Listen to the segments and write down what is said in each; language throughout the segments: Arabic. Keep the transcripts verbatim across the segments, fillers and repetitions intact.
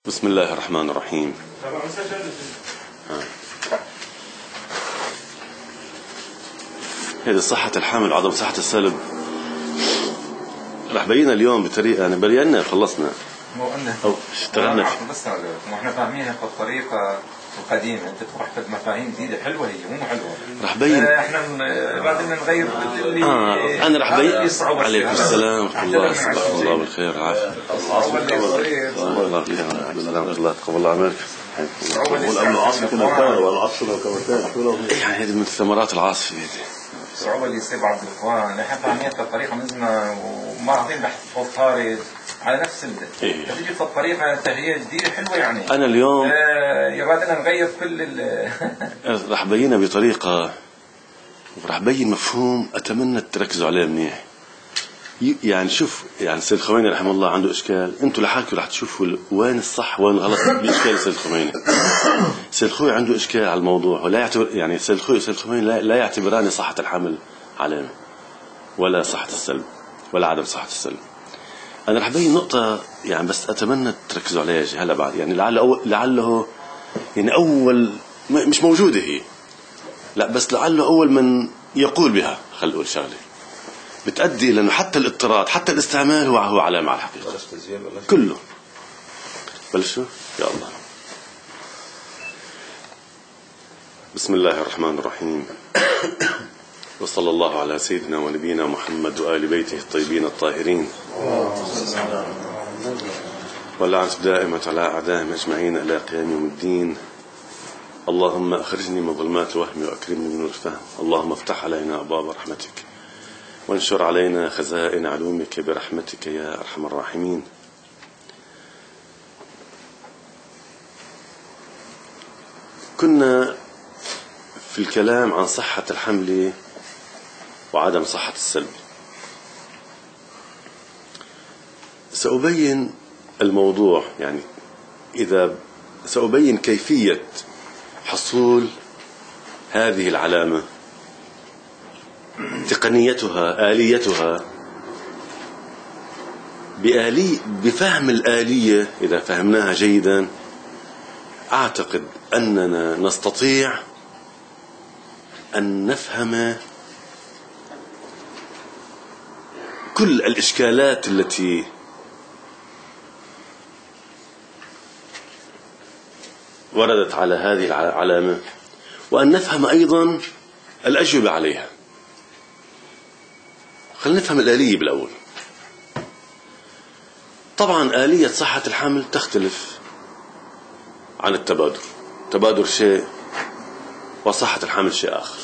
بسم الله الرحمن الرحيم. هذه صحة الحمل وعدم صحة السلب رح بينا اليوم بطريقة يعني بينا خلصنا أو اشتغلنا بس ما احنا فاهمينها بالطريقة القديمة. انت تروح في مفاهيم جديدة حلوة، هي مو حلوة رح بين احنا بعدين نغير اللي آه. انا رح بين عليكم السلام ورحمة الله صباح الله بالخير والعافية. الله بالخير الله تقبل الله عملك. والأمن عاصفة كمان والعصر كمان يعني هذه من ثمرات العاصفة هذه. الصعوبة اللي يصيب عبد الاخوان نحن فاهمينها بالطريقة من زمان وما عارفين بحث خارج على نفس ال إيه. تيجي في الطريقة تغيير جديدة حلوة يعني. أنا اليوم آه يبغى نغير كل ال رح بينها بطريقة ورح بين مفهوم أتمنى تركزوا عليه منيح. يعني شوف يعني سيد الخميني رحمه الله عنده إشكال، أنتوا لحالكم رح تشوفوا وين الصح وين الغلط بإشكال سيد الخميني. سيد الخوي عنده إشكال على الموضوع ولا يعتبر يعني سيد الخوي سيد الخميني لا, لا يعتبران صحة الحمل علامة ولا صحة السلب ولا عدم صحة السلب. أنا رح بين نقطة يعني بس أتمنى تركزوا عليها هلا بعد يعني لعل أول لعله يعني أول مش موجودة هي لا بس لعله أول من يقول بها خل أقول شغلة بتأدي لأنه حتى الاضطراد حتى الاستعمال هو هو علامة على الحقيقة كله. بلشوا يا الله. بسم الله الرحمن الرحيم. وصلى الله على سيدنا ونبينا محمد وآل بيته الطيبين الطاهرين واللعنة دائمة على أعدائهم أجمعين إلى قيام يوم الدين. اللهم أخرجني من ظلمات الوهم وأكرمني من نور الفهم. اللهم افتح علينا أبواب رحمتك وانشر علينا خزائن علومك برحمتك يا أرحم الراحمين. كنا في الكلام عن صحة الحمل وعدم صحة السلب. سأبين الموضوع يعني إذا سأبين كيفية حصول هذه العلامة، تقنيتها، آليتها، بآلي بفهم الآلية. إذا فهمناها جيدا أعتقد أننا نستطيع أن نفهم كل الإشكالات التي وردت على هذه العلامة وأن نفهم أيضا الأجوبة عليها. خلينا نفهم الآلية بالأول. طبعا آلية صحة الحمل تختلف عن التبادر. التبادر شيء وصحة الحمل شيء آخر،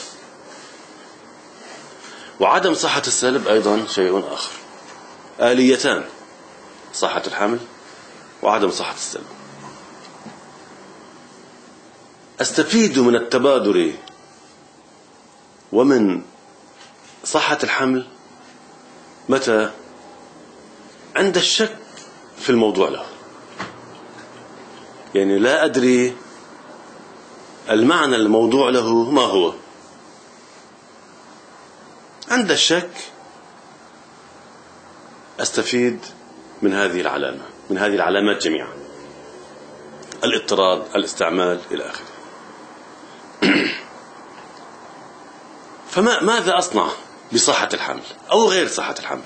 وعدم صحة السلب أيضا شيء آخر. آليتان، صحة الحمل وعدم صحة السلب. أستفيد من التبادر ومن صحة الحمل متى؟ عند الشك في الموضوع له. يعني لا أدري المعنى الموضوع له ما هو. عند الشك أستفيد من هذه العلامة، من هذه العلامات جميعا، الاضطراد، الاستعمال إلى آخره. فما ماذا أصنع بصحة الحمل أو غير صحة الحمل؟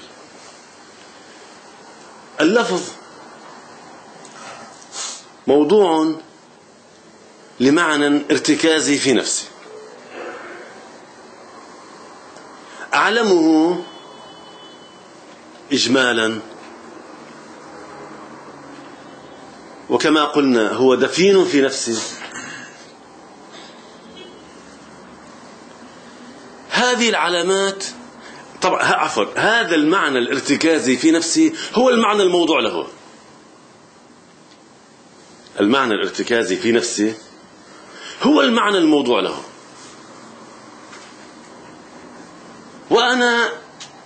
اللفظ موضوع لمعنى ارتكازي في نفسه أعلمه إجمالا، وكما قلنا هو دفين في نفسه. هذه العلامات طبعا عفوا هذا المعنى الارتكازي في نفسه هو المعنى الموضوع له. المعنى الارتكازي في نفسه هو المعنى الموضوع له، وأنا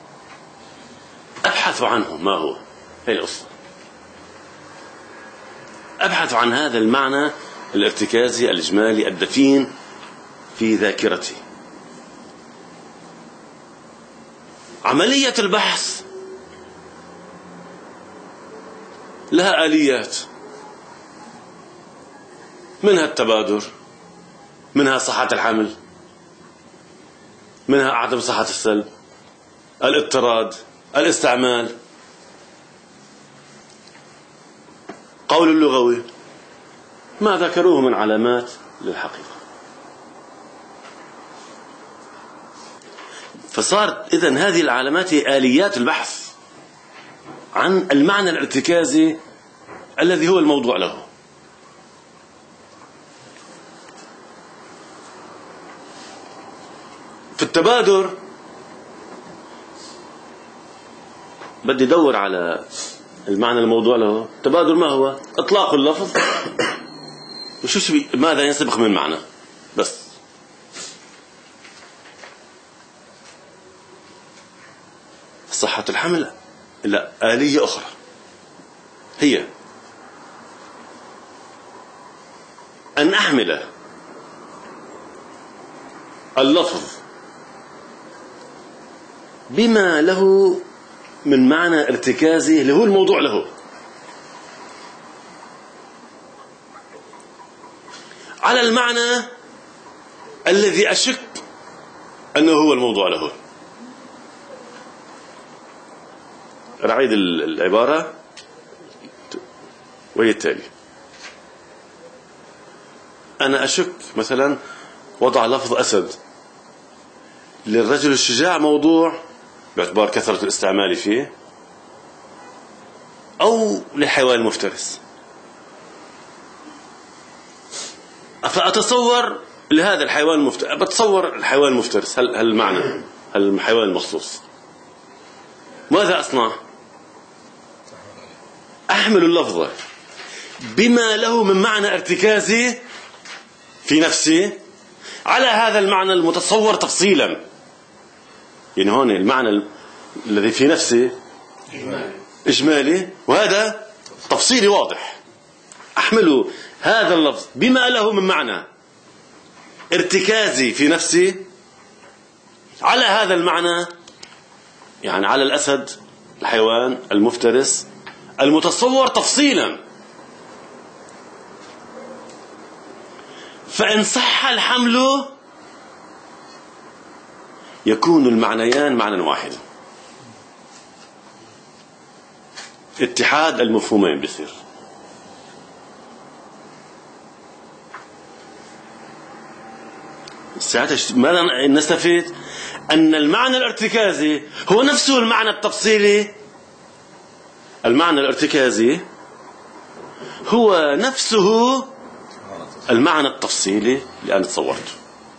أبحث عنه. ما هو؟ هي القصة. أبحث عن هذا المعنى الارتكازي الإجمالي الدفين في ذاكرتي. عملية البحث لها آليات. منها التبادر، منها صحة الحمل، منها عدم صحة السلب، الاضطراد، الاستعمال. قول اللغوي ما ذكروه من علامات للحقيقة. فصارت إذن هذه العلامات هي آليات البحث عن المعنى الارتكازي الذي هو الموضوع له. في التبادر بدي أدور على المعنى الموضوع له. التبادر ما هو؟ إطلاق اللفظ وشو ماذا ينسبق من معنى بس. صحة الحمل لا، آلية أخرى هي أن أحمل اللفظ بما له من معنى ارتكازي اللي هو الموضوع له، على المعنى الذي أشك أنه هو الموضوع له. أعيد العبارة وهي التالي: أنا أشك مثلا وضع لفظ أسد للرجل الشجاع موضوع باعتبار كثرة الاستعمال فيه، أو للحيوان المفترس، فأتصور لهذا الحيوان المفترس، بتصور الحيوان المفترس هل هل المعنى هل الحيوان المخصوص. ماذا أصنع؟ أحمل اللفظ بما له من معنى ارتكازي في نفسي على هذا المعنى المتصور تفصيلا. يعني هون المعنى الذي في نفسي إجمالي وهذا تفصيلي واضح. أحمل هذا اللفظ بما له من معنى ارتكازي في نفسي على هذا المعنى، يعني على الأسد الحيوان المفترس المتصور تفصيلا. فإن صح الحمل يكون المعنيان معنى واحد، اتحاد المفهومين بيصير. ساعتها ماذا نستفيد؟ أن المعنى الارتكازي هو نفسه المعنى التفصيلي. المعنى الارتكازي هو نفسه المعنى التفصيلي اللي أنا تصورته.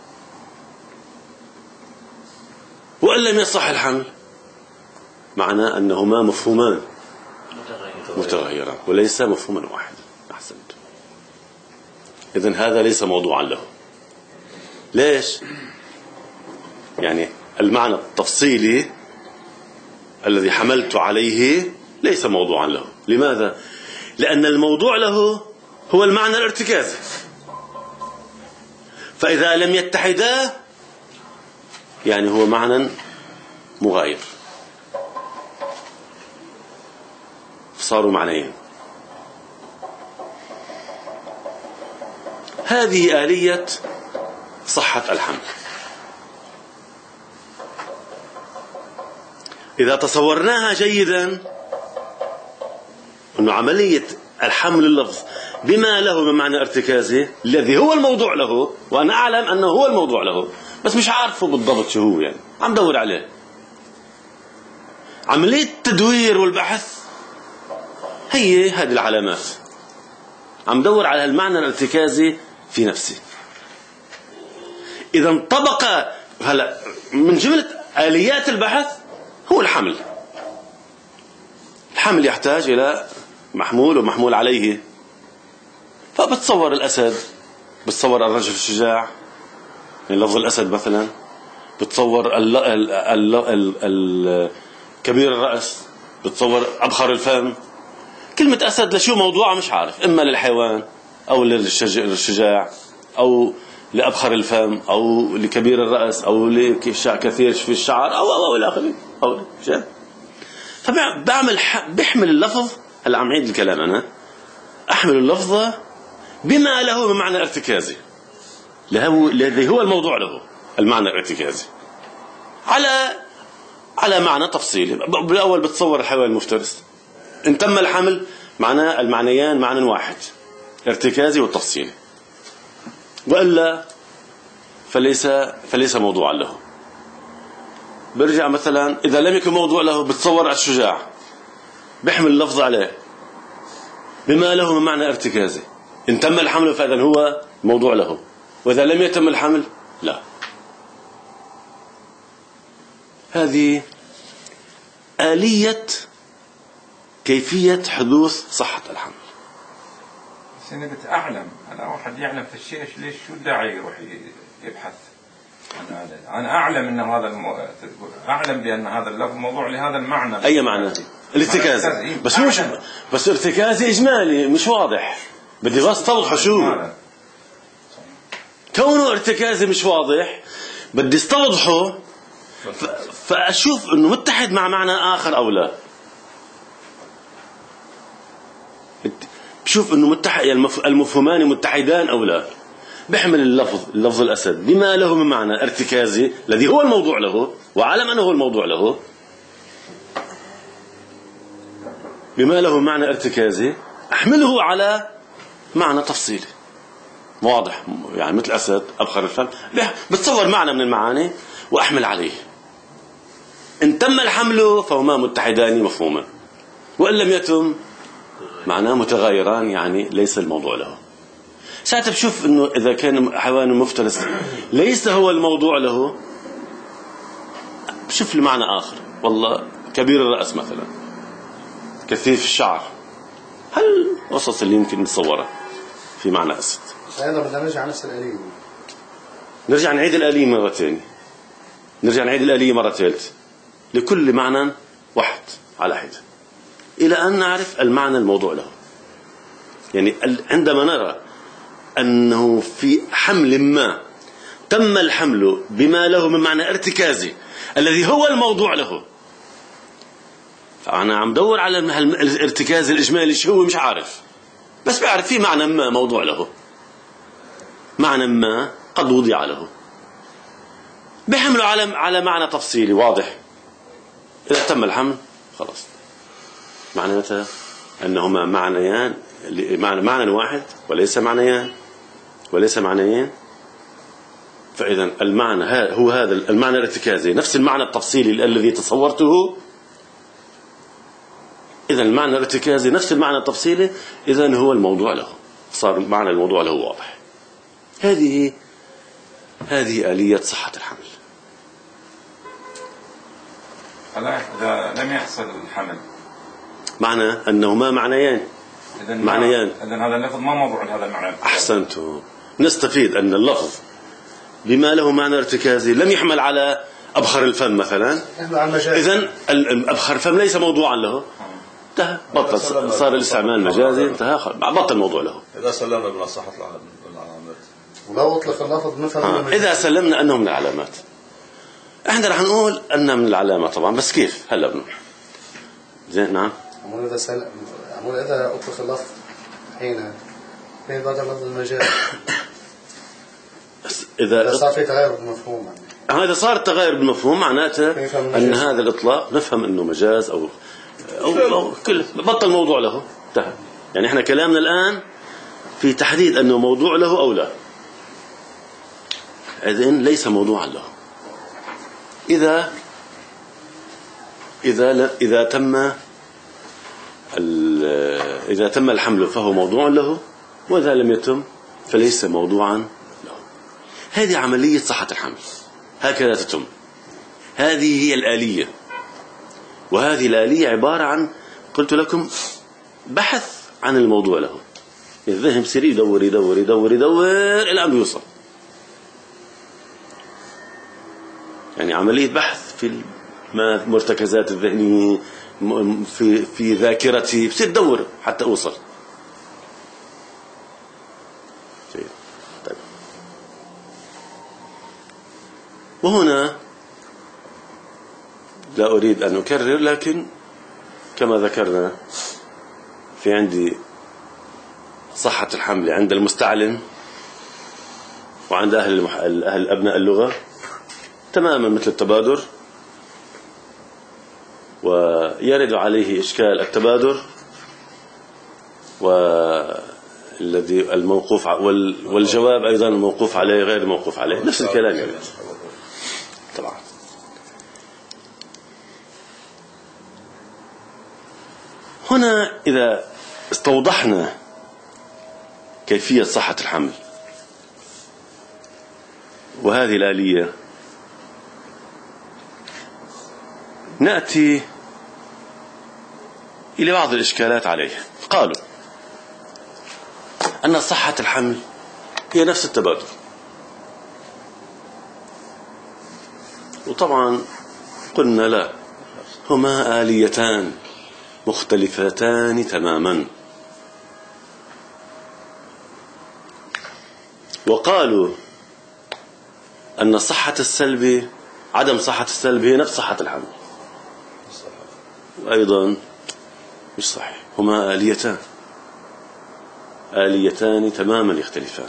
وإن لم يصح الحمل معناه أنهما مفهومان متغيران وليس مفهوما واحدا. أحسنت. إذن هذا ليس موضوعا له. ليش؟ يعني المعنى التفصيلي الذي حملت عليه ليس موضوعا له. لماذا؟ لأن الموضوع له هو المعنى الارتكازي، فإذا لم يتحدا يعني هو معنى مغاير، صاروا معنيين. هذه آلية صحة الحمل. إذا تصورناها جيدا أن عملية الحمل اللفظ بما له من معنى ارتكازي الذي هو الموضوع له، وأنا أعلم أنه هو الموضوع له بس مش عارفه بالضبط شو هو، يعني عم دور عليه. عملية التدوير والبحث هي هذه العلامات، عم دور على المعنى الارتكازي في نفسي. إذا انطبق هلا من جملة آليات البحث هو الحمل. الحمل يحتاج إلى محمول ومحمول عليه، فبتصور الأسد، بتصور الرجل الشجاع، يعني لفظ الأسد مثلا، بتصور ال ال ال ال ال كبير الرأس، بتصور أبخر الفم. كلمة أسد لشو موضوعها مش عارف، إما للحيوان أو للشجاع أو لأبخر الفم أو لكبير الرأس أو لكثير في الشعر أو أو إلى آخره أو شيء. فبعمل بحمل اللفظ. هلا عم عيد الكلام أنا. أحمل اللفظ بما له من معنى ارتكازي الذي هو الموضوع له المعنى الارتكازي على على معنى تفصيلي. بالأول بتصور الحيوان المفترس إن تم الحمل معناه المعنيان معنى واحد ارتكازي والتفصيلي، وإلا فليس فليس موضوعا له. برجع مثلا إذا لم يكن موضوع له بتصور الشجاع بيحمل اللفظ عليه بما له من معنى ارتكازي، إن تم الحمل فإذا هو موضوع له، وإذا لم يتم الحمل لا. هذه آلية كيفية حدوث صحة الحمل. بس أنا بتأعلم أنا واحد يعلم في الشيء ليش شو الداعي يروح يبحث عن هذا؟ أنا أعلم أن هذا المو... أعلم بأن هذا اللفظ موضوع لهذا المعنى. أي معنى؟ الارتكاز. بس مش بس ارتكازي إجمالي مش واضح، بدي بس توضح شو كونه ارتكازي مش واضح، بدي استوضحه ف... فأشوف أنه متحد مع معنى آخر أو لا. بشوف أنه متحد المفهومان متحدان أو لا. بيحمل اللفظ اللفظ الأسد بما له من معنى ارتكازي الذي هو الموضوع له، وعلم أنه هو الموضوع له بما له معنى ارتكازي أحمله على معنى تفصيلي واضح، يعني مثل أسد أبخر الفم، بتصور معنى من المعاني وأحمل عليه. إن تم الحمل فهما متحدان مفهوما، وإن لم يتم معناه متغايران، يعني ليس الموضوع له. ساعتها بشوف إنه إذا كان حيوان مفترس ليس هو الموضوع له، بشوف له معنى آخر. والله كبير الرأس مثلا، كثيف الشعر، هل قصص اللي يمكن نتصورها في معنى أسد. أيضا بدنا نرجع نفس الآلية، نرجع نعيد الآلية مرة ثانية، نرجع نعيد الآلية مرة ثالثة لكل معنى واحد على حدة إلى أن نعرف المعنى الموضوع له. يعني عندما نرى أنه في حمل ما تم الحمل بما له من معنى ارتكازي الذي هو الموضوع له، فأنا عم دور على الارتكاز الإجمالي شو هو مش عارف، بس بعرف في معنى ما موضوع له، معنى ما قد وضع له، بحمله على على معنى تفصيلي واضح. إذا تم الحمل خلاص معناتها أنهما معنيان، معنى معنى واحد وليس معنيان وليس معنيين. فإذا المعنى هو هذا المعنى الارتكازي نفس المعنى التفصيلي الذي تصورته. إذا المعنى الارتكازي نفس المعنى التفصيلي، إذا هو الموضوع له، صار معنى الموضوع له واضح. هذه هذه آلية صحة الحمل. إذا لم يحصل الحمل معنى أنهما معنيان معنيان إذن هذا اللفظ ما موضوع لهذا المعنى. أحسنتم. نستفيد أن اللفظ بما له معنى ارتكازي لم يحمل على أبخر الفم مثلا، إذن أبخر الفم ليس موضوعا له، انتهى، بطل، صار الاستعمال مجازي، انتهى، بطل الموضوع له. إذا سلمنا من صحة العلامات، ولو أطلق اللفظ نفهم آه. إذا سلمنا أنه من العلامات، إحنا رح نقول أنه من العلامة طبعا، بس كيف هلا بنقول زين. نعم. أقول إذا سل أقول إذا أطلق اللفظ حين حين بعد لفظ المجاز، إذا إذا صار في تغير بالمفهوم، يعني هذا صار التغير بالمفهوم معناته أن هذا الإطلاق نفهم أنه مجاز أو أو, أو كل بطل موضوع له، انتهى. يعني إحنا كلامنا الآن في تحديد أنه موضوع له أو لا، إذن ليس موضوعا له. إذا إذا إذا تم إذا تم الحمل فهو موضوع له، وإذا لم يتم فليس موضوعا له. هذه عملية صحة الحمل، هكذا تتم. هذه هي الآلية، وهذه الآلية عبارة عن، قلت لكم، بحث عن الموضوع له. الذهن بصير يدور يدور يدور يدور إلى أن يوصل، يعني عملية بحث في مرتكزات الذهنية، في في ذاكرتي، بصير تدور حتى أوصل. طيب. وهنا لا أريد أن أكرر، لكن كما ذكرنا في عندي صحة الحمل عند المستعلم وعند أهل, المح... أهل أبناء اللغة تماما مثل التبادر، ويرد عليه إشكال التبادر والذي الموقوف وال... والجواب أيضا الموقوف عليه غير الموقوف عليه، نفس الكلام يعني. طبعا هنا إذا استوضحنا كيفية صحة الحمل وهذه الآلية، نأتي إلى بعض الإشكالات عليه. قالوا أن صحة الحمل هي نفس التبادل، وطبعا قلنا لا، هما آليتان مختلفتان تماما. وقالوا أن صحة السلب عدم صحة السلب هي نفس صحة الحمل، أيضا مش صحيح، هما آليتان آليتان تماما يختلفان.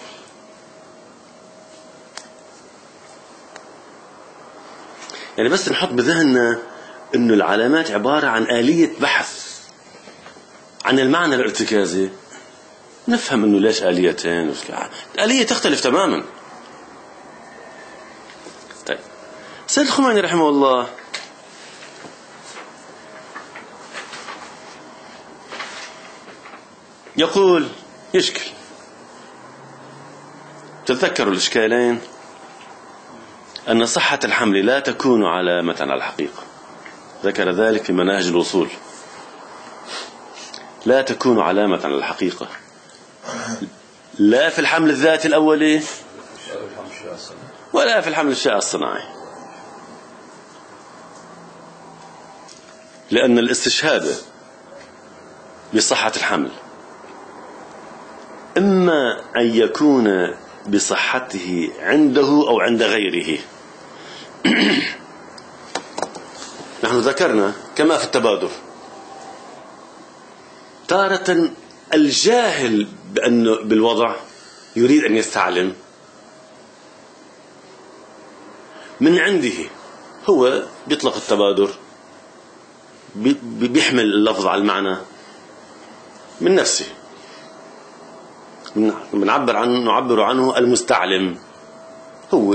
يعني بس نحط بذهننا أن العلامات عبارة عن آلية بحث عن المعنى الارتكازي، نفهم أنه ليش آليتين، آلية تختلف تماما. طيب سيد الخميني رحمه الله يقول يشكل، تذكروا الإشكالين، أن صحة الحمل لا تكون علامة على الحقيقة، ذكر ذلك في مناهج الوصول، لا تكون علامة على الحقيقة لا في الحمل الذاتي الأولي ولا في الحمل الشائع الصناعي، لأن الاستشهاد بصحة الحمل إما أن يكون بصحته عنده أو عند غيره. نحن ذكرنا كما في التبادر تارة الجاهل بأنه بالوضع يريد أن يستعلم من عنده، هو بيطلق التبادر بيحمل اللفظ على المعنى من نفسه، بنعبر عنه نعبر عنه المستعلم، هو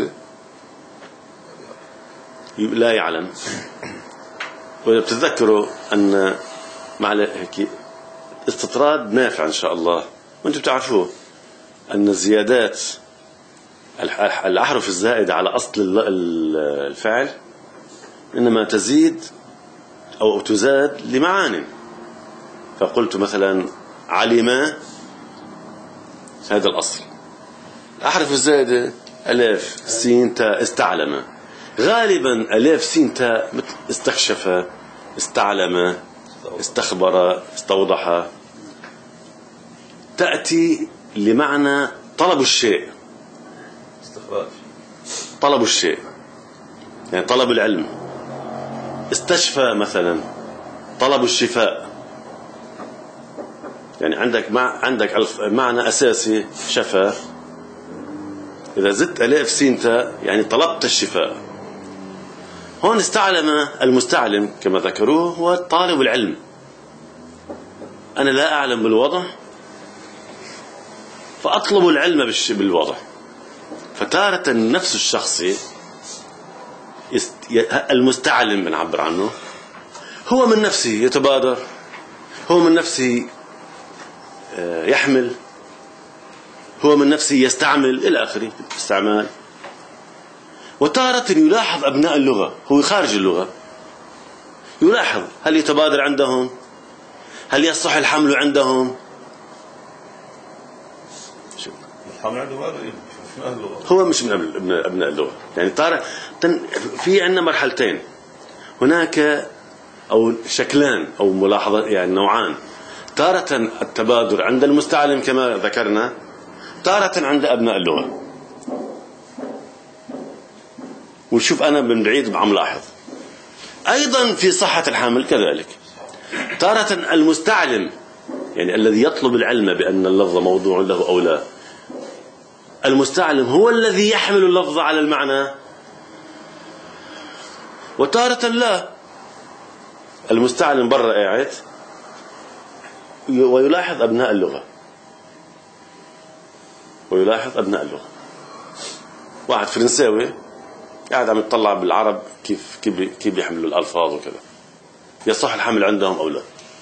لا يعلم. وإذا بتتذكروا أن مع هيك استطراد نافع إن شاء الله، وأنتم بتعرفوا أن الزيادات الأحرف الزائدة على أصل الفعل إنما تزيد أو تزاد لمعان. فقلت مثلا علم، هذا الأصل، الأحرف الزائدة ألف سين تاء استعلم، غالبا ألف سين تاء استكشف استعلم استخبر استوضح، تأتي لمعنى طلب الشيء، استخراج طلب الشيء يعني طلب العلم. استشفى مثلا طلب الشفاء، يعني عندك مع عندك معنى أساسي شفاء، إذا زدت ألف سين تاء يعني طلبت الشفاء. هون استعلم المستعلم كما ذكروه هو طالب العلم، أنا لا أعلم بالوضع فأطلب العلم بالوضع. فتارة نفس الشخص المستعلم بنعبر عنه هو من نفسه يتبادر، هو من نفسه يحمل، هو من نفسه يستعمل إلى آخره استعمال. وتارة يلاحظ أبناء اللغة، هو خارج اللغة يلاحظ هل يتبادر عندهم، هل يصح الحمل عندهم. الحمل عنده ما اللغة، هو مش من أبناء اللغة. يعني تارة في عندنا مرحلتين، هناك أو شكلان أو ملاحظة، يعني نوعان، تارة التبادر عند المستعلم كما ذكرنا، تارة عند أبناء اللغة. وشوف أنا من بعيد عم لاحظ أيضا في صحة الحمل كذلك، تارة المستعلم يعني الذي يطلب العلم بأن اللفظ موضوع له أو لا. المستعلم هو الذي يحمل اللفظ على المعنى، وتارة لا. المستعلم برا قاعد ويلاحظ أبناء اللغة، ويلاحظ أبناء اللغة. واحد فرنساوي قاعد عم يطلع بالعرب كيف كيف كيف بيحملوا الألفاظ وكذا، يصح الحمل عندهم أو لا.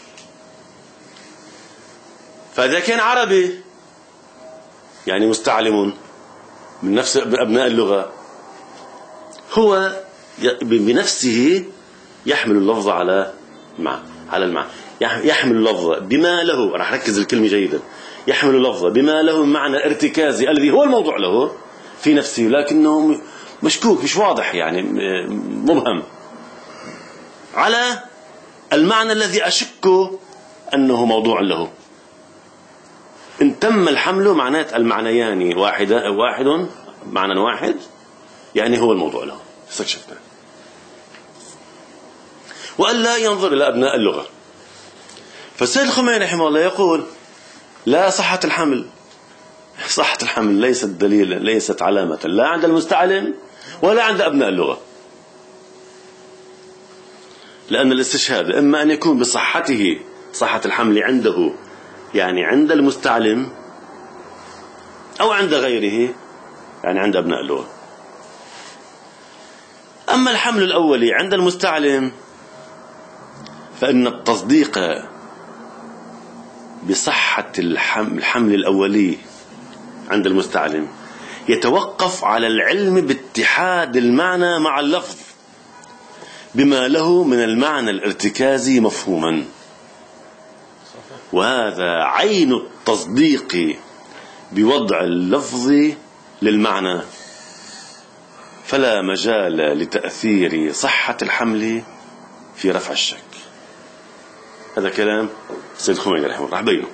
فإذا كان عربي يعني مستعلم من نفس أبناء اللغة، هو بنفسه يحمل اللفظ على مع على المعنى، يحمل اللفظ بما له. راح ركز الكلمة جيدا. يحمل اللفظ بما له معنى ارتكازي الذي هو الموضوع له في نفسه، لكنه مشكوك مش واضح، يعني مبهم، على المعنى الذي أشك أنه موضوع له. إن تم الحمل معنات المعنيان واحد واحد معنى واحد، يعني هو الموضوع له. استكشفنا. وألا ينظر إلى أبناء اللغة. فالسيد الخميني رحمه الله يقول لا صحة الحمل، صحة الحمل ليست دليلا، ليست علامة لا عند المستعلم ولا عند أبناء اللغة، لأن الاستشهاد إما أن يكون بصحته، صحة الحمل عنده يعني عند المستعلم، أو عند غيره يعني عند أبناء اللغة. أما الحمل الأولي عند المستعلم فإن التصديق بصحة الحمل الأولي عند المستعلم يتوقف على العلم باتحاد المعنى مع اللفظ بما له من المعنى الارتكازي مفهوما، وهذا عين التصديق بوضع اللفظ للمعنى، فلا مجال لتأثير صحة الحمل في رفع الشك. هذا كلام السيد الخميني رحمه الله. راح بينه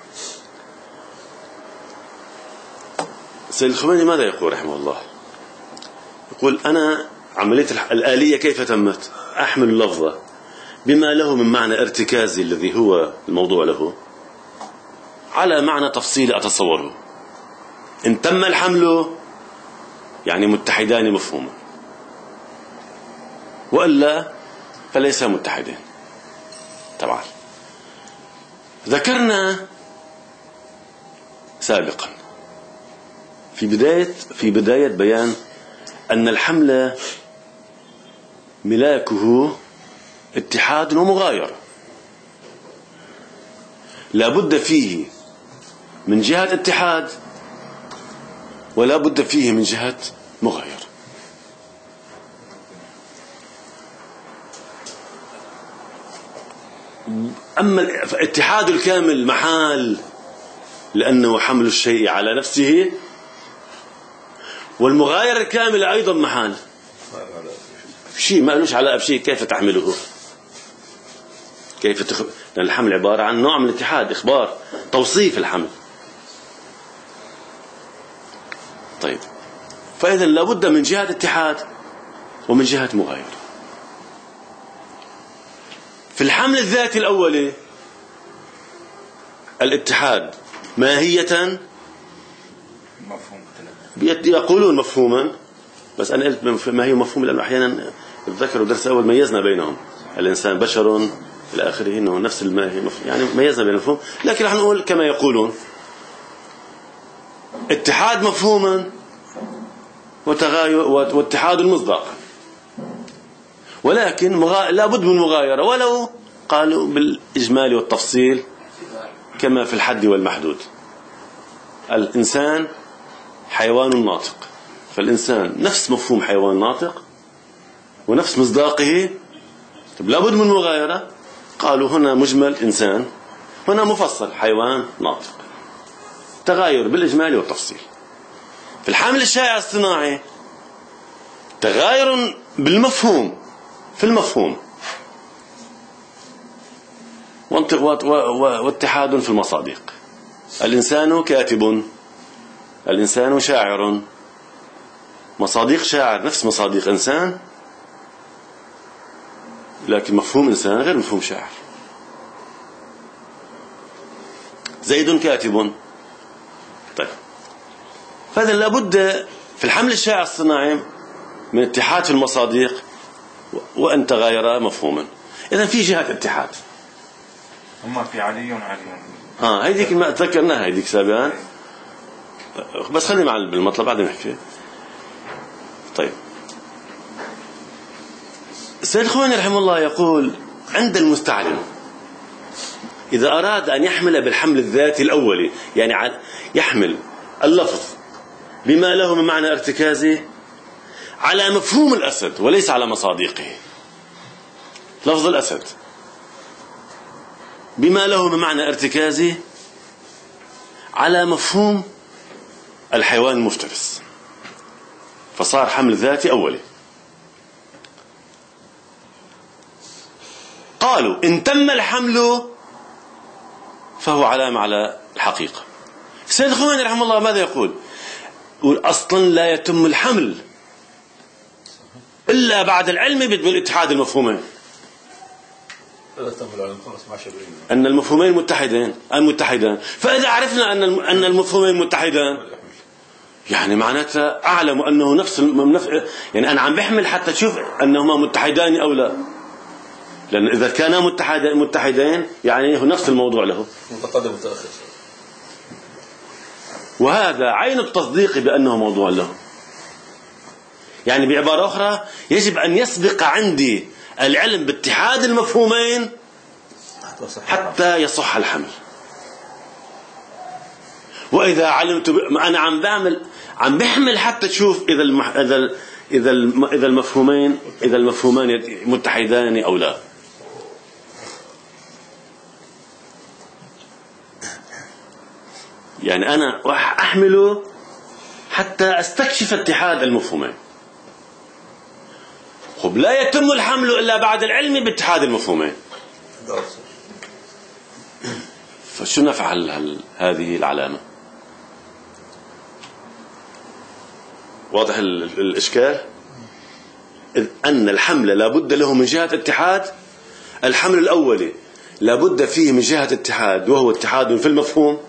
السيد الخميني ماذا يقول رحمه الله؟ يقول أنا عملية الآلية كيف تمت؟ أحمل اللفظ بما له من معنى ارتكازي الذي هو الموضوع له على معنى تفصيلي أتصوره. إن تم الحمل يعني متحدان مفهوما، وإلا فليس متحدين. طبعا ذكرنا سابقا في بداية في بداية بيان أن الحمل ملاكه اتحاد ومغايرة، لا بد فيه من جهة اتحاد ولا بد فيه من جهة مغايرة. أما الاتحاد الكامل محال، لأنه حمل الشيء على نفسه، والمغايرة الكاملة أيضا محال، شيء ما لوش علاقة بشيء كيف تحمله، كيف تخ... لأن الحمل عبارة عن نوع من الاتحاد، إخبار، توصيف الحمل. طيب، فإذا لابد من جهة اتحاد ومن جهة مغايرة. في الحمل الذاتي الأولي الاتحاد ماهية يقولون مفهوما، بس أنا قلت ما هي مفهوم لأنه أحيانا الذكر ودرس أول ميزنا بينهم، الإنسان بشر إلى آخره، إنه نفس الماهي يعني ميزنا بين المفهوم، لكن رح نقول كما يقولون اتحاد مفهوما وتغاير واتحاد المصداق، ولكن مغا... لا بد من مغايرة، ولو قالوا بالإجمال والتفصيل كما في الحد والمحدود. الإنسان حيوان ناطق، فالإنسان نفس مفهوم حيوان ناطق ونفس مصداقه، لا بد من مغايرة. قالوا هنا مجمل إنسان، هنا مفصل حيوان ناطق، تغاير بالإجمال والتفصيل. في الحمل الشائع الصناعي تغاير بالمفهوم في المفهوم، واتحاد في المصادق. الإنسان كاتب، الإنسان شاعر، مصادق شاعر نفس مصادق إنسان، لكن مفهوم إنسان غير مفهوم شاعر. زيد كاتب. طيب، فإذا لابد في الحمل الشائع الصناعي من اتحاد في المصادق وأن تغاير مفهوما. إذا في جهة اتحاد. أما في علي علي ها هيديك ما تذكرناها هيديك سابقا، بس خلينا مع بالمطلب بعدين نحكي. طيب، السيد الخوئيني رحمه الله يقول عند المستعلم إذا أراد أن يحمل بالحمل الذاتي الأولي، يعني يحمل اللفظ بما له من معنى ارتكازي على مفهوم الأسد وليس على مصادقه. لفظ الأسد بما له من معنى ارتكازي على مفهوم الحيوان المفترس، فصار حمل ذاتي أولي. قالوا إن تم الحمل فهو علامة على الحقيقة. السيد الخوئيني رحمه الله ماذا يقول؟ يقول أصلا لا يتم الحمل إلا بعد العلم بالاتحاد المفهومين. أن المفهومين متحدين المتحدان. فإذا عرفنا أن أن المفهومين متحدان يعني معناته أعلم أنه نفس يعني أنا عم بحمل حتى تشوف أنهما متحدان أو لا، لأن إذا كانا متحدين يعني هو نفس الموضوع له متقدم متأخر، وهذا عين التصديق بأنه موضوع له. يعني بعبارة أخرى يجب أن يسبق عندي العلم باتحاد المفهومين حتى يصح الحمل. وإذا علمت ب... أنا عم بعمل عم بحمل حتى تشوف إذا المح... إذا إذا إذا المفهومين إذا المفهومان متحدان أو لا. يعني أنا أحمله حتى أستكشف اتحاد المفهومين. خب لا يتم الحمل إلا بعد العلم باتحاد المفهومين. فشو نفعل هذه العلامة؟ واضح الإشكال؟ إذ أن الحمل لابد له من جهة اتحاد. الحمل الأولي لابد فيه من جهة اتحاد وهو اتحاد في المفهوم.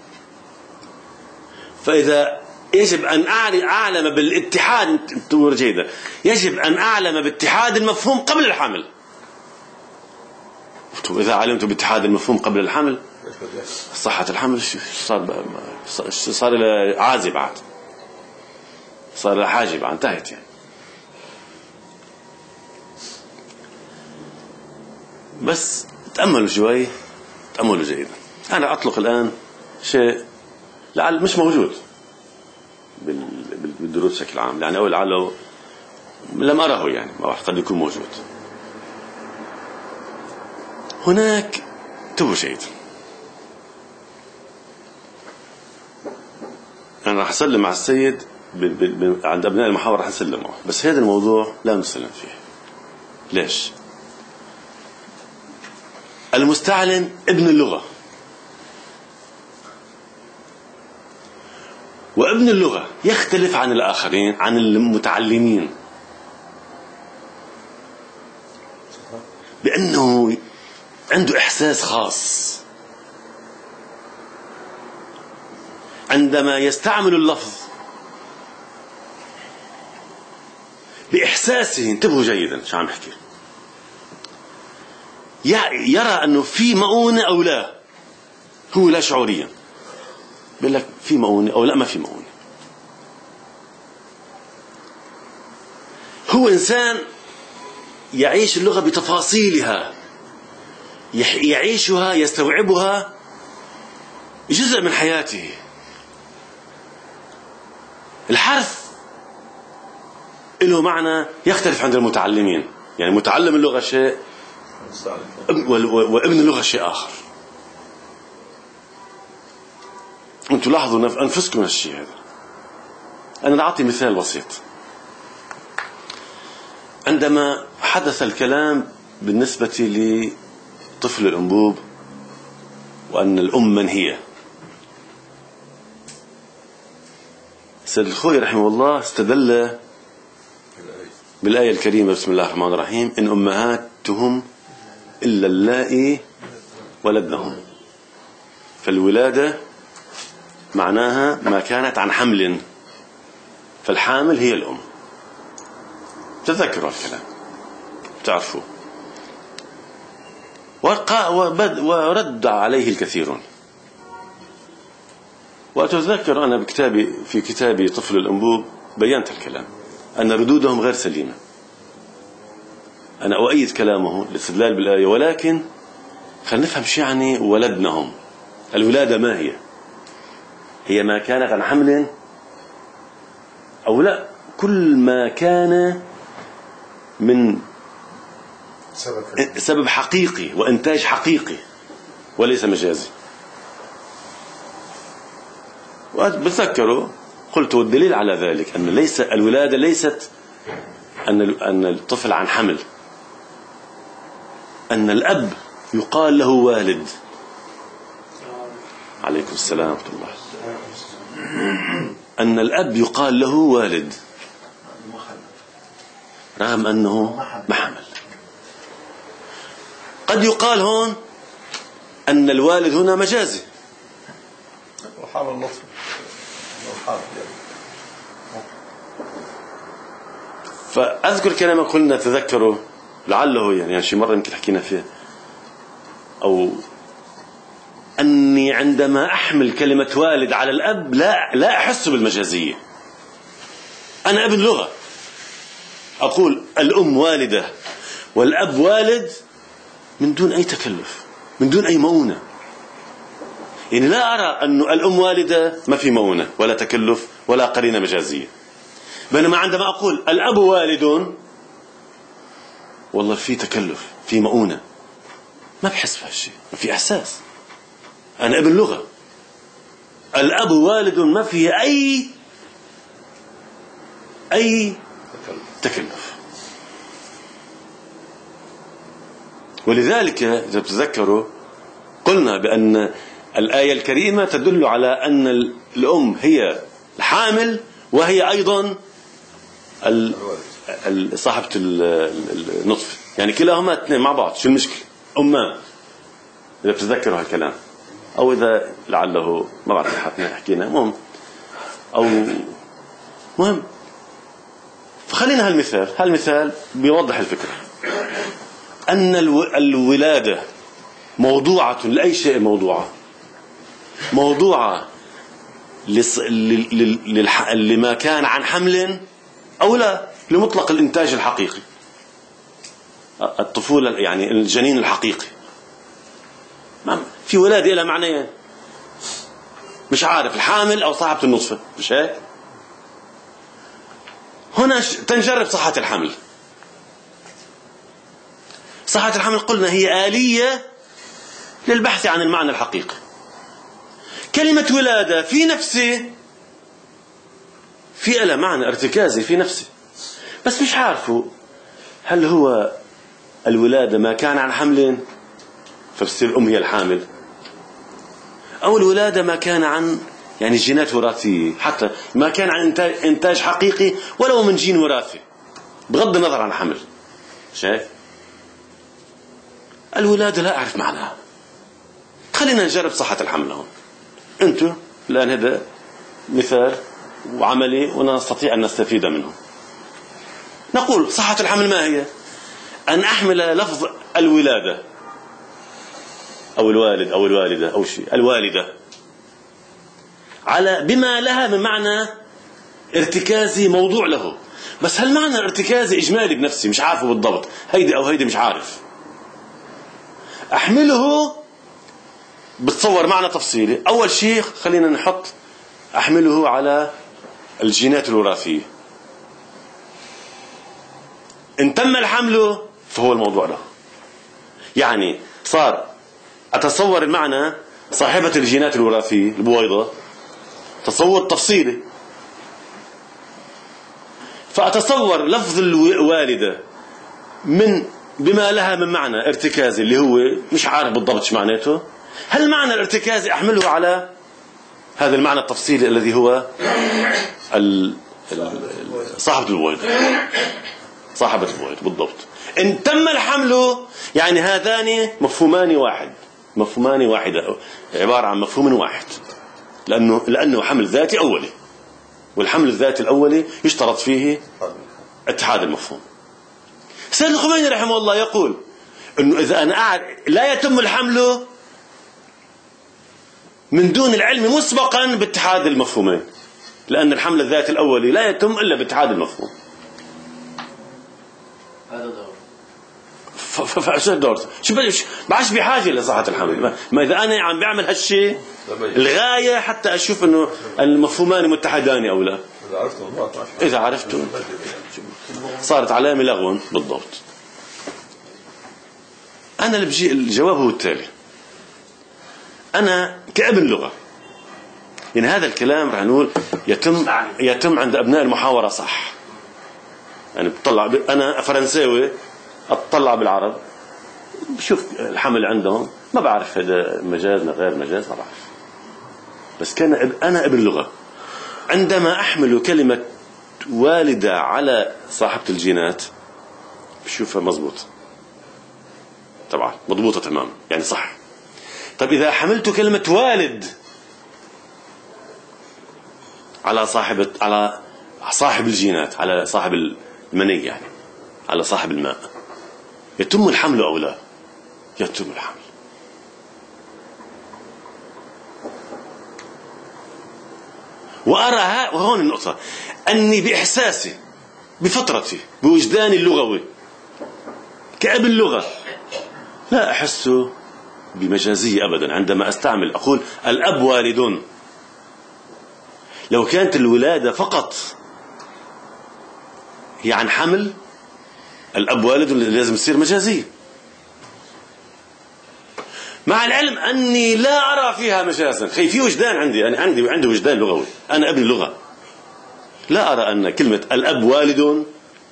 فإذا يجب أن أعلم بالاتحاد جيدا يجب أن أعلم باتحاد المفهوم قبل الحمل. إذا علمت باتحاد المفهوم قبل الحمل صحة الحمل صار صار عازب بعد صار حاجب انتهت. يعني بس تأملوا شوي تأملوا جيدا. أنا أطلق الآن شيء لعل مش موجود بالدروس بشكل عام، يعني أول لعله لم أره، يعني قد يكون موجود. هناك انتبهوا جيدا، أنا راح أسلم مع السيد ب... ب... ب... عند أبناء المحاور راح نسلمه، بس هذا الموضوع لا نسلم فيه. ليش؟ المستعلم ابن اللغة، وابن اللغة يختلف عن الآخرين عن المتعلمين بأنه عنده إحساس خاص عندما يستعمل اللفظ بإحساسه. انتبهوا جيدا شو عم بحكي. يرى أنه في مؤونة أو لا، هو لا شعوريا بيقول لك في مؤونة أو لا ما في مؤونة. هو إنسان يعيش اللغة بتفاصيلها، يعيشها يستوعبها جزء من حياته. الحرف له معنى يختلف عند المتعلمين، يعني متعلم اللغة شيء وابن اللغة شيء آخر. أنتم لاحظوا أنفسكم هالشيء هذا. أنا أعطي مثال بسيط. عندما حدث الكلام بالنسبة لطفل الأنبوب وأن الأم من هي، سيد الخوئي رحمه الله استدل بالآية الكريمة بسم الله الرحمن الرحيم إن أمهاتهم إلا اللائي ولدنهم فالولادة معناها ما كانت عن حمل، فالحامل هي الأم. تذكروا الكلام تعرفوا. ورد عليه الكثيرون. وأتذكر أنا بكتابي في كتابي طفل الأنبوب بينت الكلام أن ردودهم غير سليمة. أنا أؤيد كلامه الاستدلال بالآية، ولكن خلينا نفهم شو يعني ولدنهم. الولادة ما هي؟ هي ما كانت عن حمل أو لا، كل ما كان من سبب حقيقي وإنتاج حقيقي وليس مجازي. وبتذكروا قلت والدليل على ذلك أن ليس الولادة ليست أن أن الطفل عن حمل، أن الأب يقال له والد. عليكم السلام ورحمة الله. أن الأب يقال له والد رغم أنه ما حمل. قد يقال هون أن الوالد هنا مجازي. وحامل نطف فأذكر كلمة قلنا تذكروا لعله يعني, يعني شي مرة يمكن حكينا فيها، أو أني عندما أحمل كلمة والد على الأب لا لا أحس بالمجازية. أنا ابن لغة أقول الأم والدة والأب والد من دون أي تكلف، من دون أي مؤونة. يعني لا أرى أن الأم والدة ما في مؤونة ولا تكلف ولا قرينة مجازية. بينما عندما أقول الأب والد والله في تكلف، في مؤونة، ما بحس بهالشيء، ما في إحساس. أنا ابن لغة. الأب والد ما فيه أي أي تكلف. ولذلك إذا تتذكروا قلنا بأن الآية الكريمة تدل على أن الأم هي الحامل وهي أيضا صاحبة النطف، يعني كلاهما اثنين مع بعض. شو المشكلة؟ أمان، إذا بتتذكروا هالكلام، أو إذا لعله ما بعرف حكينا مهم أو مهم. فخلينا هالمثال هالمثال بيوضح الفكرة. أن الولادة موضوعة لأي شيء، موضوعة موضوعة لما كان عن حمل أو لا، لمطلق الإنتاج الحقيقي، الطفولة يعني الجنين الحقيقي. في ولادة لها معنيين، مش عارف الحامل أو صاحبة النطفة، مش هيك؟ هنا تنجرب صحة الحمل. صحة الحمل قلنا هي آلية للبحث عن المعنى الحقيقي. كلمة ولادة في نفسه في لها معنى ارتكازي في نفسه، بس مش عارفه هل هو الولادة ما كان عن حمل فبتصير الأم هي الحامل، أو الولادة ما كان عن يعني جينات وراثية، حتى ما كان عن إنتاج, إنتاج حقيقي ولو من جين وراثي بغض النظر عن حمل. شايف؟ الولادة لا أعرف معناها. خلينا نجرب صحة الحمل هون. أنتوا الآن هذا مثال وعملي ونستطيع أن نستفيد منه. نقول صحة الحمل ما هي؟ أن أحمل لفظ الولادة أو الوالد أو الوالدة أو شيء الوالدة على بما لها من معنى ارتكازي موضوع له. بس هل معنى ارتكازي إجمالي بنفسي مش عارفه بالضبط، هيدي أو هيدي مش عارف، أحمله بتصور معنى تفصيلي. أول شيء خلينا نحط أحمله على الجينات الوراثية. إن تم الحمل فهو الموضوع له، يعني صار أتصور المعنى صاحبة الجينات الوراثية البويضة تصور تفصيلي، فأتصور لفظ الوالدة من بما لها من معنى ارتكازي اللي هو مش عارف بالضبط شو معناته. هل معنى الارتكازي أحمله على هذا المعنى التفصيلي الذي هو صاحبة البويضة، صاحبة البويضة بالضبط. إن تم الحمل يعني هذان مفهومان واحد، مفهومان واحدة، عبارة عن مفهوم واحد لأنه لأنه حمل ذاتي أولي، والحمل الذاتي الأولي يشترط فيه اتحاد المفهوم. سيد الخميني رحمه الله يقول إنه إذا أنا قاعد لا يتم الحمل من دون العلم مسبقا باتحاد المفهومين، لأن الحمل الذاتي الأولي لا يتم إلا باتحاد المفهوم. هذا دور. فشو الدور؟ شو بلش بعش بحاجة لصحة الحمل. ما إذا أنا عم بعمل هالشيء الغاية حتى أشوف إنه المفهومان متحدان أو لا. إذا عرفته صارت علامة لغو بالضبط. أنا اللي بجي الجواب هو التالي. أنا كابن لغة، يعني هذا الكلام رح نقول يتم يتم عند أبناء المحاورة صح. يعني بطلع ب... أنا فرنساوي أطلع بالعرب بشوف الحمل عندهم ما بعرف هذا مجاز غير مجاز ما بعرف، بس كان أنا ابن لغة عندما أحمل كلمة والدة على صاحبة الجينات بشوفها مضبوط طبعا مضبوطة تماما يعني صح. طيب إذا حملت كلمة والد على صاحبة على صاحب الجينات على صاحب المني يعني على صاحب الماء يتم الحمل أو لا؟ يتم الحمل. وأرى وهون النقطة أني بإحساسي بفطرتي بوجداني اللغوي كأب اللغة لا أحس بمجازية أبدا عندما أستعمل أقول الأب والد. لو كانت الولادة فقط هي عن حمل الأب والد لازم تصير مجازية، مع العلم أني لا أرى فيها مجازا. خي في وجدان عندي أنا عندي عندي وجدان لغوي، أنا ابن لغة، لا أرى أن كلمة الأب والد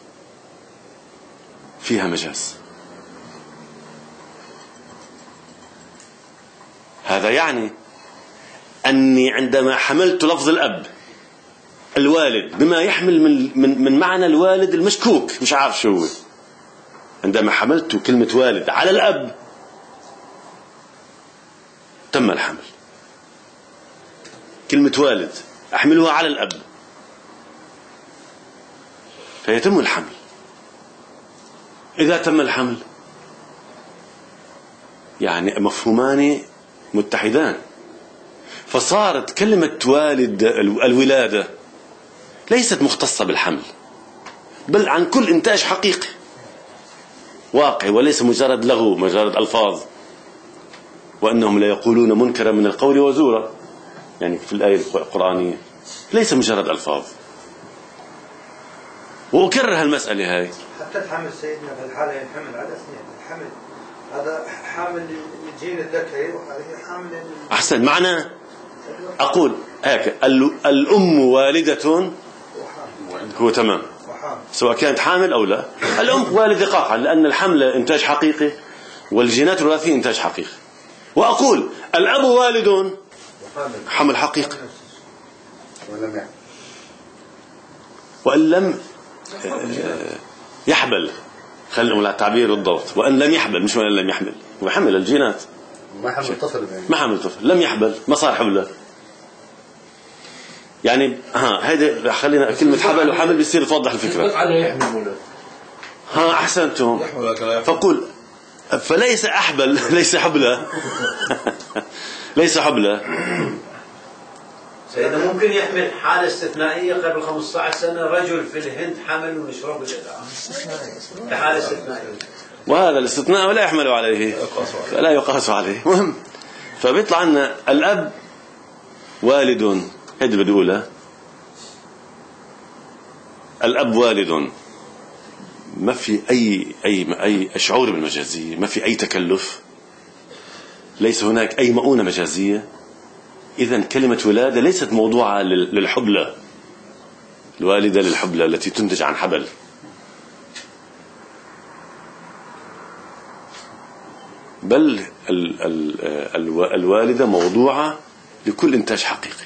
فيها مجاز. هذا يعني أني عندما حملت لفظ الأب الوالد بما يحمل من من من معنى الوالد المشكوك مش عارف شو هو، عندما حملت كلمة والد على الأب تم الحمل. كلمة والد أحملها على الأب فيتم الحمل. إذا تم الحمل يعني مفهومان متحدان، فصارت كلمة والد الولادة ليست مختصة بالحمل بل عن كل إنتاج حقيقي واقعي وليس مجرد لغو مجرد ألفاظ. وأنهم لا يقولون منكرا من القول وزورا يعني في الآية القرآنية ليس مجرد ألفاظ. وأكرر هالمسألة هاي حتى الحمل سيدنا في الحالة ينحمل على اثنين، الحمل هذا حامل الجين الذكري وهذه حامل أحسن معنى أقول هيك الأم والدة هو تمام سواء كانت حامل أو لا. الأم والدة قاطعا لأن الحمل إنتاج حقيقي والجينات الوراثية إنتاج حقيقي. وأقول الأب والد حمل حقيقي وإن لم يحمل خلينا نقول التعبير بالضبط وإن لم يحمل مش وإن لم يحمل وحمل الجينات ما حمل طفل ما حمل طفل لم يحمل ما صار حمله يعني ها هيدا خلينا كلمة حمل وحمل بيصير توضح الفكرة. ها أحسنتم فقول فليس أحبل ليس حبلة ليس حبلة. سيدنا ممكن يحمل حالة استثنائية قبل خمسة عشر سنة رجل في الهند حمل ونشرب الجدعة كحالة استثنائية وهذا الاستثناء ولا يحمل عليه لا يقاس عليه. مهم فبيطلع عنا الأب والد هيدا بدي أقولها الأب والد ما في أي أي أي شعور بالمجازية ما في أي تكلف ليس هناك أي مؤونة مجازية. إذن كلمة ولادة ليست موضوعة للحبلة الوالدة للحبلة التي تنتج عن حبل بل ال ال ال الوالدة موضوعة لكل إنتاج حقيقي.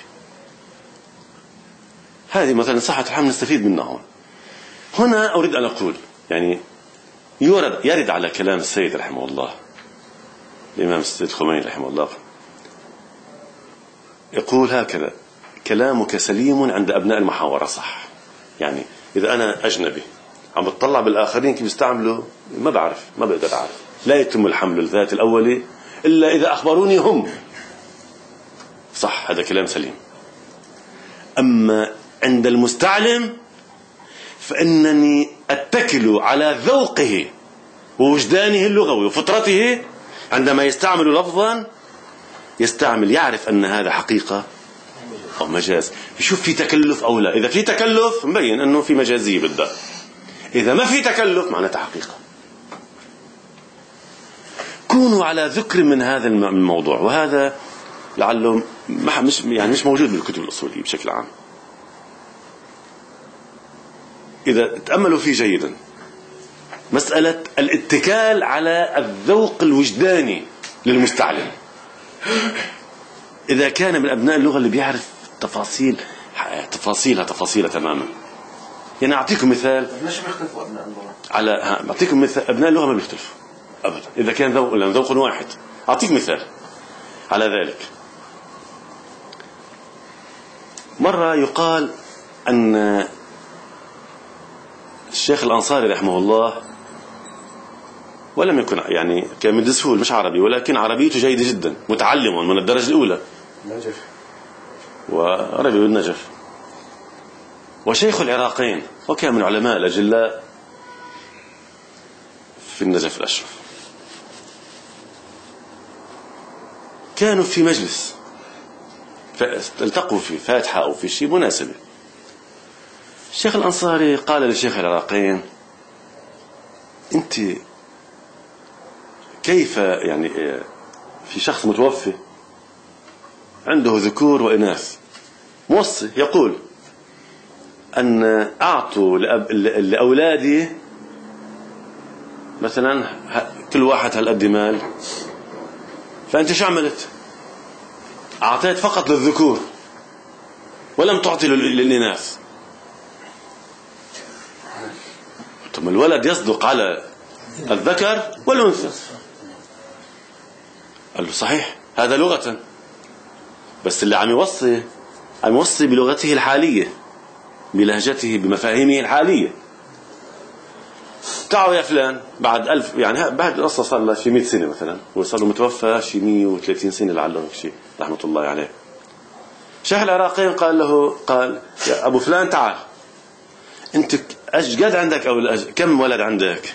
هذه مثلا صحة الحمل نستفيد منها هون. هنا أريد أن أقول يعني يرد يرد على كلام السيد رحمه الله الإمام السيد الخميني رحمه الله يقول هكذا: كلامك سليم عند أبناء المحاورة، صح. يعني إذا أنا أجنبي عم بتطلع بالآخرين كيف يستعملوا، ما بعرف، ما بقدر أعرف. لا يتم الحمل الذات الأولي إلا إذا أخبروني هم. صح، هذا كلام سليم. أما عند المستعلم فإنني أتكل على ذوقه ووجدانه اللغوي وفطرته. عندما يستعمل لفظا يستعمل يعرف أن هذا حقيقة أو مجاز، يشوف في تكلف أو لا. إذا في تكلف مبين أنه في مجازية بالداء، إذا ما في تكلف معناته حقيقة. كونوا على ذكر من هذا الموضوع، وهذا لعله مش يعني مش موجود بالكتب الأصولية بشكل عام. إذا تأملوا فيه جيدا، مسألة الاتكال على الذوق الوجداني للمستعلم. إذا كان من أبناء اللغة اللي بيعرف تفاصيل تفاصيلها تفاصيلها تماما. يعني أعطيكم مثال. مش بيختلفوا أبناء اللغة على ها أعطيكم مثال. أبناء اللغة ما بيختلفوا أبدا إذا كان ذوق لأن ذوق واحد. أعطيك مثال على ذلك. مرة يقال أن الشيخ الأنصاري رحمه الله، ولم يكن يعني كان من دسفول مش عربي، ولكن عربيته جيدة جدا، متعلم من الدرجة الأولى، نجف وعربي بالنجف، وشيخ العراقين، وكان من علماء الأجلاء في النجف الأشرف. كانوا في مجلس فالتقوا في فاتحة أو في شيء مناسبة. الشيخ الأنصاري قال للشيخ العراقين: أنت كيف يعني في شخص متوفي عنده ذكور وإناث، موصي يقول أن أعطوا لأولادي مثلا كل واحد هالقد مال، فأنت شو عملت؟ أعطيت فقط للذكور ولم تعطي للإناث. ثم الولد يصدق على الذكر والأنثى. قال له: صحيح، هذا لغة، بس اللي عم يوصي عم يوصي بلغته الحالية، بلهجته، بمفاهيمه الحالية. تعالوا يا فلان بعد ألف يعني بعد القصة صار له شي مئة سنة مثلا، وصار له متوفى شي مئة وثلاثين سنة لعله شيء رحمة الله عليه. شيخ العراقين قال له قال يا أبو فلان تعال، أنت قد عندك أو كم ولد عندك؟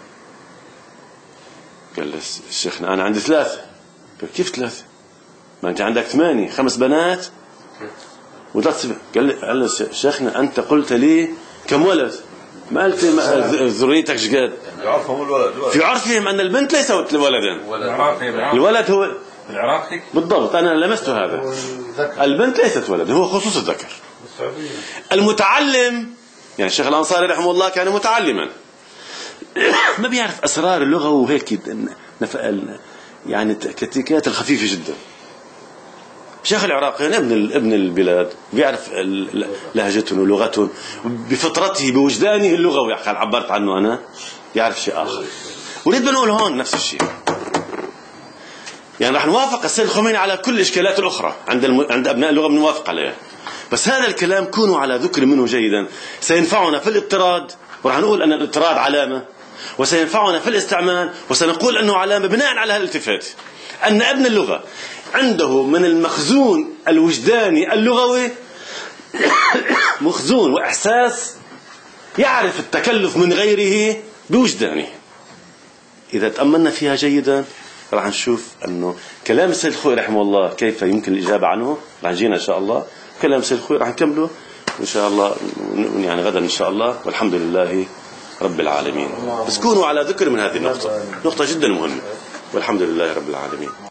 قال له شيخنا أنا عندي ثلاثة. قال كيف ثلاثة؟ ما أنت عندك ثمانية، خمس بنات وثلاث سبع. قال لي قال له شيخنا أنت قلت لي كم ولد؟ ما قلت ذريتك شقد؟ يعرفهم الولد في عرفهم أن البنت ليست ولدا. الولد هو العراقي بالضبط، أنا لمسته هذا. البنت ليست ولد، هو خصوص الذكر. المتعلم يعني الشيخ الأنصاري رحمه الله كان متعلما، ما بيعرف أسرار اللغة وهيك يعني كتيكات الخفيفة جدا. الشيخ العراقي ابن ابن البلاد بيعرف لهجتهم ولغتهم بفطرته بوجدانه اللغوي، عبرت عنه أنا، يعرف شيء آخر. ونريد بنقول هون نفس الشيء، يعني رح نوافق السيد الخميني على كل الإشكالات الأخرى عند الم... عند أبناء اللغة بنوافق عليها، بس هذا الكلام كونوا على ذكر منه جيدا، سينفعنا في الاضطراد، ورح نقول أن الاضطراد علامة، وسينفعنا في الاستعمال، وسنقول أنه علامة بناء على هالالتفات، أن ابن اللغة عنده من المخزون الوجداني اللغوي مخزون وإحساس يعرف التكلف من غيره بوجدانه. إذا تأملنا فيها جيدا راح نشوف أنه كلام السيد الخوي رحمه الله كيف يمكن الإجابة عنه، راح نجينا إن شاء الله كلام السيد الخوي راح نكمله إن شاء الله يعني غدا إن شاء الله، والحمد لله رب العالمين. بس كونوا على ذكر من هذه النقطة، نقطة جدا مهمة، والحمد لله رب العالمين.